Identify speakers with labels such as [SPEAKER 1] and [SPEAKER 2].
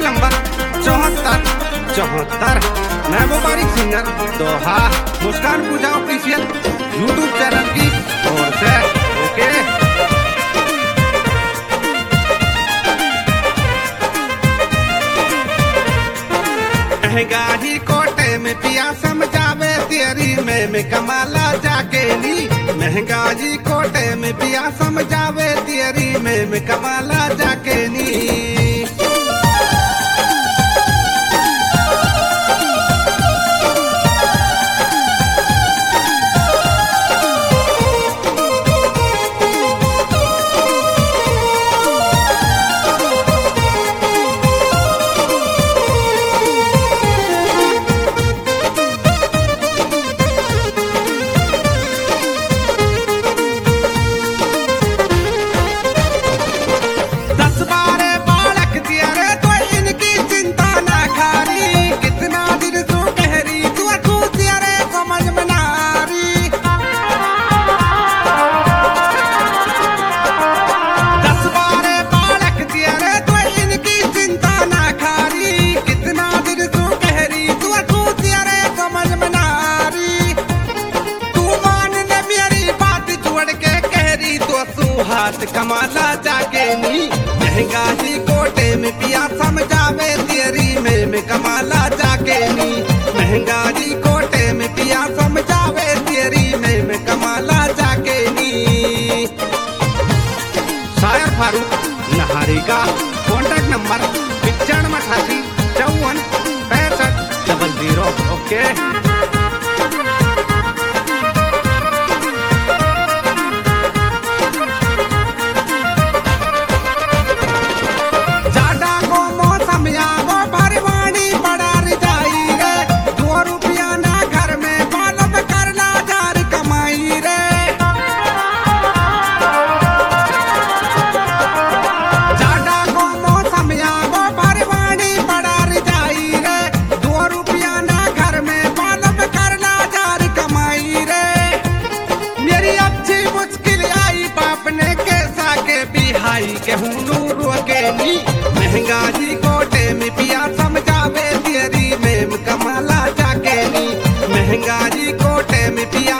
[SPEAKER 1] Number 74 मैं मुबारक singer दोहा मुस्कान पूजा ऑफिशियल यूट्यूब चैनल की ओर से। ओके महंगाई कोटे में पिया समझावे तेरी में कमाला जाके नी। महंगाई कोटे में पिया समझावे तेरी में कमाला जाके नी। हाथ कमाला जाके नी। महंगाई कोटे में पिया समझावे तेरी में कमाला जाके नी। महंगाई कोटे में पिया समझावे तेरी में कमाला जाके नी। शायर फारूक नहारी का कॉन्टैक्ट नंबर 95 54 65 00। ओके के महंगाई कोटे में पिया समझावे तेरी में कमाला जाके नी। महंगाई कोटे में पिया